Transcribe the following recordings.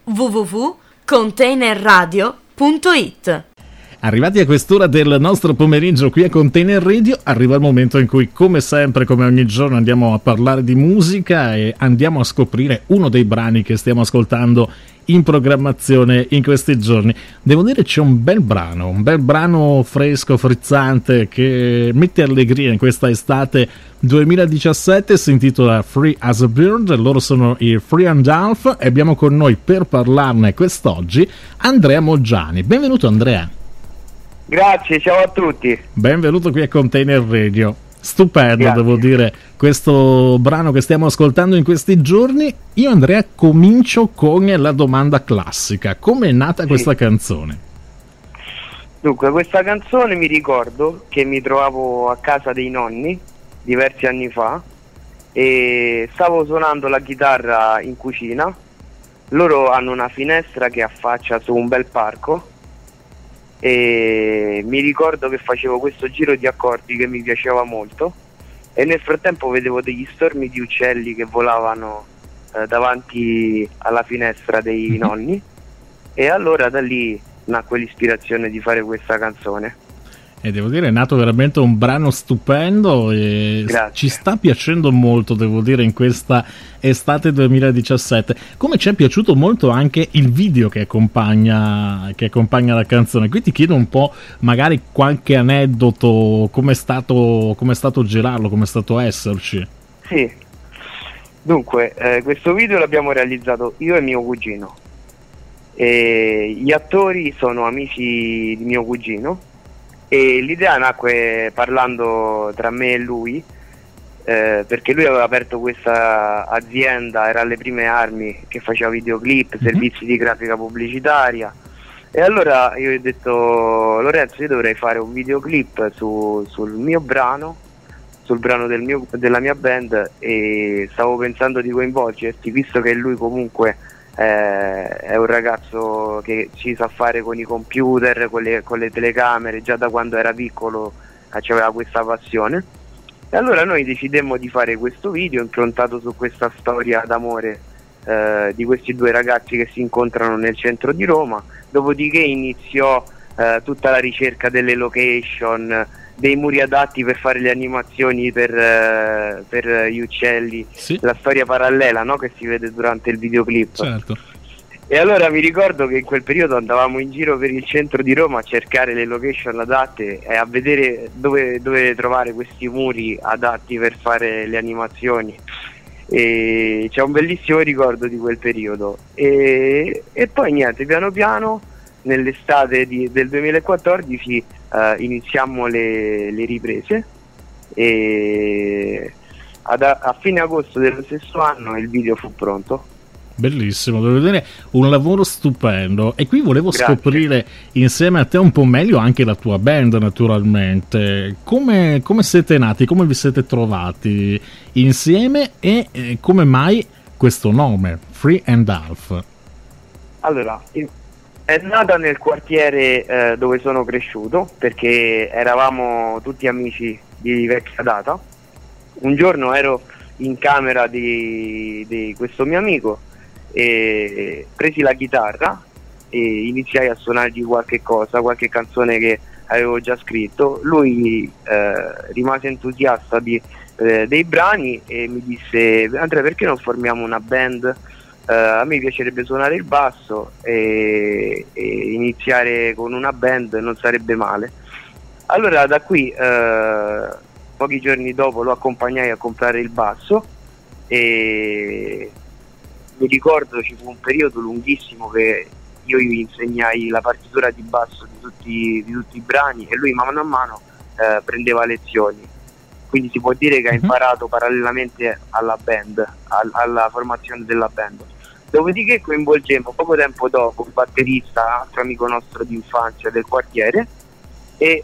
www.containerradio.it. Arrivati a quest'ora del nostro pomeriggio qui a Container Radio, arriva il momento in cui, come sempre, come ogni giorno, andiamo a parlare di musica e andiamo a scoprire uno dei brani che stiamo ascoltando in programmazione in questi giorni. Devo dire c'è un bel brano fresco, frizzante, che mette allegria in questa estate 2017, si intitola Free as a Bird. Loro sono i Free and Half e abbiamo con noi per parlarne quest'oggi Andrea Moggiani. Benvenuto Andrea. Grazie, ciao a tutti. Benvenuto qui a Container Radio. Stupendo, Grazie. Devo dire, questo brano che stiamo ascoltando in questi giorni. Io Andrea comincio con la domanda classica: come è nata questa canzone? Dunque, questa canzone mi ricordo che mi trovavo a casa dei nonni diversi anni fa e stavo suonando la chitarra in cucina. Loro hanno una finestra che affaccia su un bel parco e mi ricordo che facevo questo giro di accordi che mi piaceva molto e nel frattempo vedevo degli stormi di uccelli che volavano davanti alla finestra dei nonni e allora da lì nacque l'ispirazione di fare questa canzone. E devo dire è nato veramente un brano stupendo e Grazie. ci sta piacendo molto, devo dire, in questa estate 2017. Come ci è piaciuto molto anche il video che accompagna la canzone. Qui ti chiedo un po' magari qualche aneddoto, come è stato girarlo, come è stato esserci. Sì, dunque questo video l'abbiamo realizzato io e mio cugino e gli attori sono amici di mio cugino e l'idea nacque parlando tra me e lui perché lui aveva aperto questa azienda, era alle prime armi, che faceva videoclip, servizi di grafica pubblicitaria e allora io gli ho detto: Lorenzo, io dovrei fare un videoclip sul mio brano, sul brano della mia band e stavo pensando di coinvolgerti, visto che lui comunque è un ragazzo che ci sa fare con i computer, con le telecamere, già da quando era piccolo aveva questa passione e allora noi decidemmo di fare questo video improntato su questa storia d'amore di questi due ragazzi che si incontrano nel centro di Roma. Dopodiché iniziò tutta la ricerca delle location, dei muri adatti per fare le animazioni per gli uccelli, Sì. La storia parallela, no? Che si vede durante il videoclip. Certo. E allora mi ricordo che in quel periodo andavamo in giro per il centro di Roma a cercare le location adatte e a vedere dove trovare questi muri adatti per fare le animazioni. E c'è un bellissimo ricordo di quel periodo e poi niente, piano piano nell'estate del 2014 iniziammo le riprese e a fine agosto dello stesso anno il video fu pronto. Bellissimo, devo dire un lavoro stupendo. E qui volevo Grazie. scoprire insieme a te un po' meglio anche la tua band, naturalmente. Come siete nati, come vi siete trovati insieme e come mai questo nome, Free and Half? Allora, è nata nel quartiere dove sono cresciuto, perché eravamo tutti amici di vecchia data. Un giorno ero in camera di questo mio amico e presi la chitarra e iniziai a suonargli qualche cosa, qualche canzone che avevo già scritto. Lui rimase entusiasta dei brani e mi disse: Andrea, perché non formiamo una band? A me piacerebbe suonare il basso e iniziare con una band non sarebbe male. Allora da qui pochi giorni dopo lo accompagnai a comprare il basso e mi ricordo ci fu un periodo lunghissimo che io gli insegnai la partitura di basso di tutti i brani e lui mano a mano prendeva lezioni, quindi si può dire che ha imparato parallelamente alla band, alla formazione della band. Dopodiché coinvolgemmo poco tempo dopo il batterista, altro amico nostro di infanzia del quartiere, e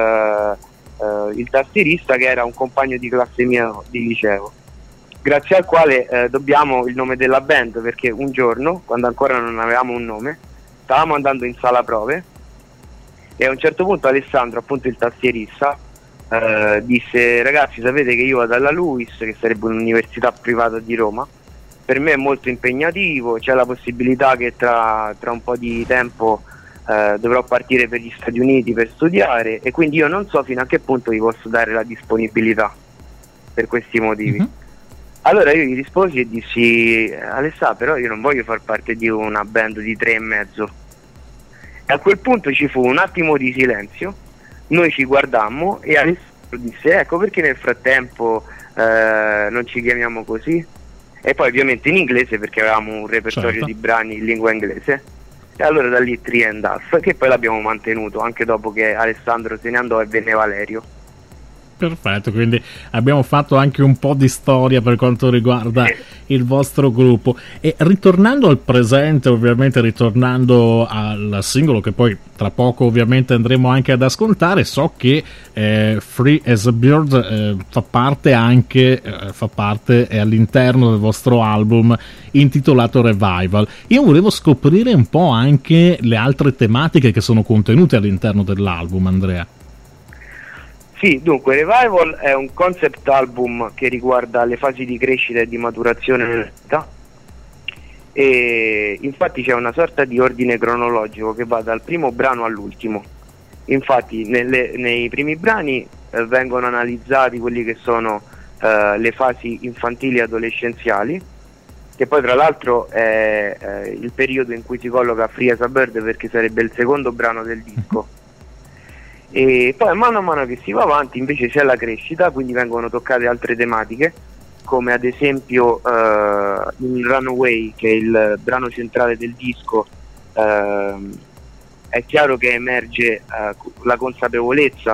il tastierista che era un compagno di classe mio di liceo, grazie al quale dobbiamo il nome della band, perché un giorno, quando ancora non avevamo un nome, stavamo andando in sala prove e a un certo punto Alessandro, appunto il tastierista, disse: ragazzi, sapete che io vado alla LUISS, che sarebbe un'università privata di Roma, per me è molto impegnativo, c'è la possibilità che tra un po' di tempo dovrò partire per gli Stati Uniti per studiare, e quindi io non so fino a che punto vi posso dare la disponibilità per questi motivi. Allora io gli risposi e dissi: Alessà, però io non voglio far parte di una band di 3 e mezzo. E a quel punto ci fu un attimo di silenzio, noi ci guardammo e Alessandro disse: ecco perché nel frattempo non ci chiamiamo così. E poi ovviamente in inglese, perché avevamo un repertorio di brani in lingua inglese. E allora da lì 3&Half, che poi l'abbiamo mantenuto anche dopo che Alessandro se ne andò e venne Valerio. Perfetto, quindi abbiamo fatto anche un po' di storia per quanto riguarda il vostro gruppo. E ritornando al presente, ovviamente ritornando al singolo che poi tra poco ovviamente andremo anche ad ascoltare, so che Free as a Bird fa parte all'interno del vostro album intitolato Revival. Io volevo scoprire un po' anche le altre tematiche che sono contenute all'interno dell'album, Andrea. Sì, dunque Revival è un concept album che riguarda le fasi di crescita e di maturazione nella vita, e infatti c'è una sorta di ordine cronologico che va dal primo brano all'ultimo. Infatti nei primi brani vengono analizzati quelli che sono le fasi infantili e adolescenziali, che poi tra l'altro è il periodo in cui si colloca Free as a Bird, perché sarebbe il secondo brano del disco. E poi mano a mano che si va avanti invece c'è la crescita, quindi vengono toccate altre tematiche, come ad esempio in Runaway, che è il brano centrale del disco. È chiaro che emerge la consapevolezza,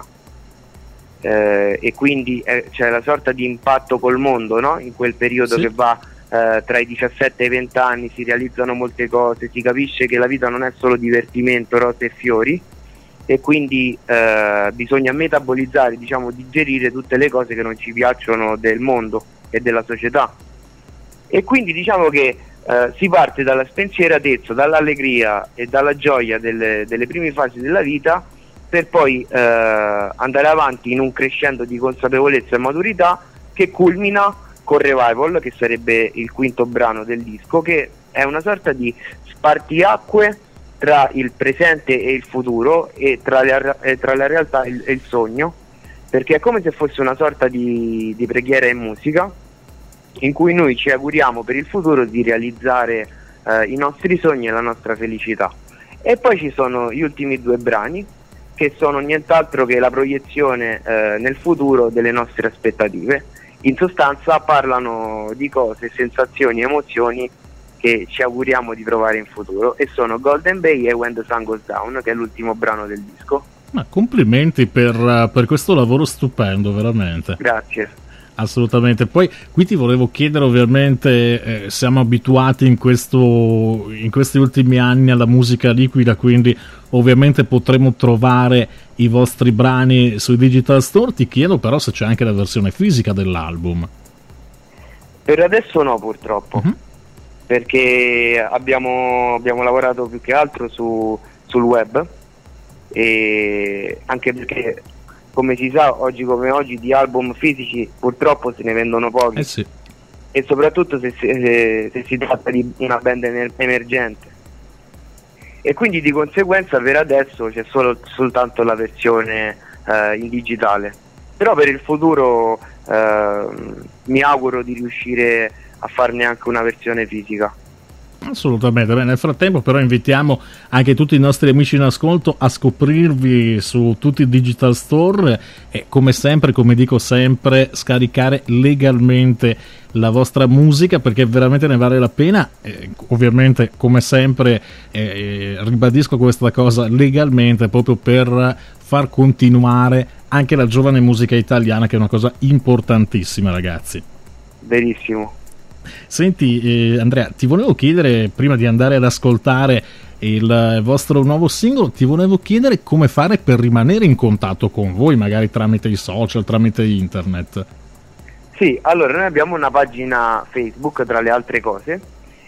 e quindi c'è la sorta di impatto col mondo, no? In quel periodo che va tra i 17 e i 20 anni, si realizzano molte cose, si capisce che la vita non è solo divertimento, rose e fiori, e quindi bisogna metabolizzare, diciamo digerire tutte le cose che non ci piacciono del mondo e della società. E quindi diciamo che si parte dalla spensieratezza, dall'allegria e dalla gioia delle prime fasi della vita, per poi andare avanti in un crescendo di consapevolezza e maturità che culmina con Revival, che sarebbe il quinto brano del disco, che è una sorta di spartiacque tra il presente e il futuro, e tra la realtà e il sogno, perché è come se fosse una sorta di preghiera in musica, in cui noi ci auguriamo per il futuro di realizzare i nostri sogni e la nostra felicità. E poi ci sono gli ultimi 2 brani, che sono nient'altro che la proiezione nel futuro delle nostre aspettative. In sostanza parlano di cose, sensazioni, emozioni che ci auguriamo di provare in futuro, e sono Golden Bay e When the Sun Goes Down, che è l'ultimo brano del disco. Ma complimenti per questo lavoro stupendo, veramente. Grazie. Assolutamente. Poi qui ti volevo chiedere, ovviamente siamo abituati in questi ultimi anni alla musica liquida, quindi ovviamente potremo trovare i vostri brani sui digital store. Ti chiedo però se c'è anche la versione fisica dell'album. Per adesso no, purtroppo. Perché abbiamo lavorato più che altro sul web, e anche perché, come si sa, oggi come oggi di album fisici purtroppo se ne vendono pochi, sì. E soprattutto se si tratta di una band emergente, e quindi di conseguenza per adesso c'è soltanto la versione in digitale. Però per il futuro mi auguro di riuscire a farne anche una versione fisica. Assolutamente. Beh, nel frattempo però invitiamo anche tutti i nostri amici in ascolto a scoprirvi su tutti i digital store, e come sempre, come dico sempre, scaricare legalmente la vostra musica, perché veramente ne vale la pena. Ovviamente, come sempre, ribadisco questa cosa, legalmente, proprio per far continuare anche la giovane musica italiana, che è una cosa importantissima, ragazzi. Verissimo. Senti Andrea, ti volevo chiedere, prima di andare ad ascoltare il vostro nuovo singolo, ti volevo chiedere come fare per rimanere in contatto con voi, magari tramite i social, tramite internet. Sì, allora noi abbiamo una pagina Facebook, tra le altre cose,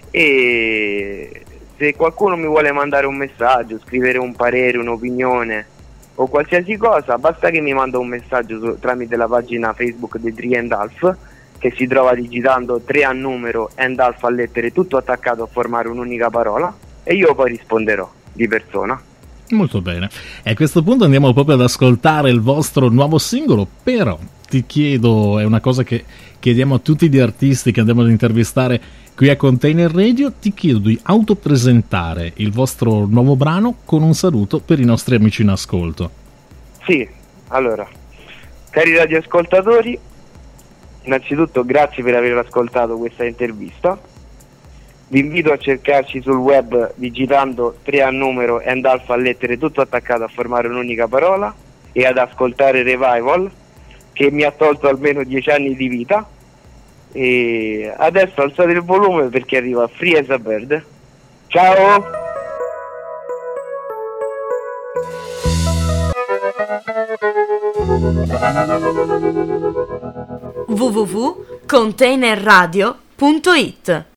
e se qualcuno mi vuole mandare un messaggio, scrivere un parere, un'opinione o qualsiasi cosa, basta che mi manda un messaggio tramite la pagina Facebook di 3&Half, che si trova digitando 3 a numero and alfa a lettere, tutto attaccato a formare un'unica parola, e io poi risponderò di persona. Molto bene, e a questo punto andiamo proprio ad ascoltare il vostro nuovo singolo, però ti chiedo, è una cosa che chiediamo a tutti gli artisti che andiamo ad intervistare qui a Container Radio, ti chiedo di autopresentare il vostro nuovo brano con un saluto per i nostri amici in ascolto. Sì, allora, cari radioascoltatori, innanzitutto grazie per aver ascoltato questa intervista. Vi invito a cercarci sul web digitando 3 a numero and alfa a lettere, tutto attaccato a formare un'unica parola, e ad ascoltare Revival, che mi ha tolto almeno 10 anni di vita. E adesso alzate il volume perché arriva Free as a Bird. Ciao! www.containerradio.it